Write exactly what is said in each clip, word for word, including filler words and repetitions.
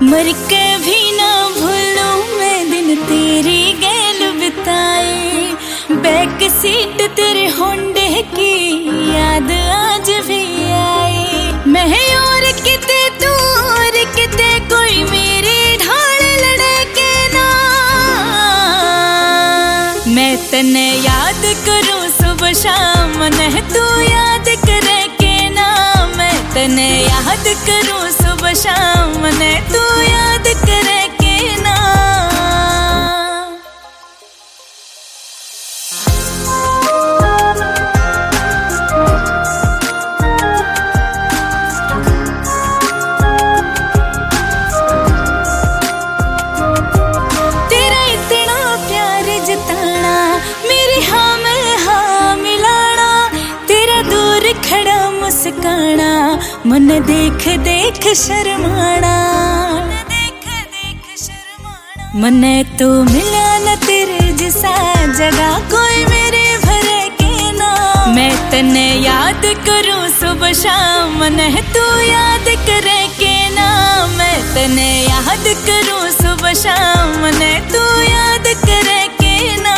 मर के भी ना भूलूं मैं दिन तेरी गैल बिताए। बैक सीट तेरे होंडे की याद आज भी आए। मैं और किते तू और किते कोई मेरी ढाल लड़े के ना। मैं तने याद करूं सुबह शाम ने तू याद करे के ना। मैं तने याद करूं सुबह शाम ने तू याद करे के ना। तेरा इतना प्यार जताना मेरी हाँ में हाँ मिलाना। तेरा दूर खड़ा मुस्काना मन देख देख शर्माना। मने तो मिला न तेरे जैसा जगह कोई मेरे भरे के ना। मैं तने याद करूं सुबह शाम ने तू याद करे के ना। मैं तने याद करूं सुबह शाम ने तू याद करे के ना।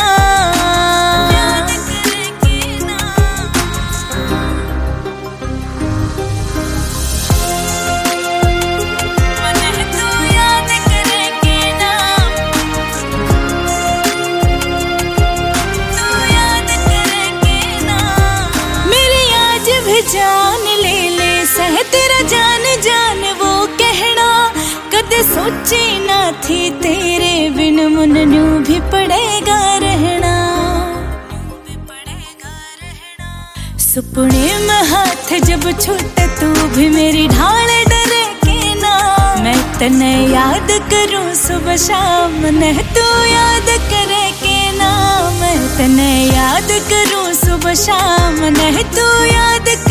जान ले ले सह तेरा जान जान वो कहना। कदे सोची ना थी तेरे बिन मन न्यू भी पड़ेगा रहना। सुपने में हाथ जब छूटे तू भी मेरी ढाल डरे के ना। मैं तने याद करूं सुबह शाम ने तू याद करे के ना। मैं तने याद करूं सुबह शाम ने तू याद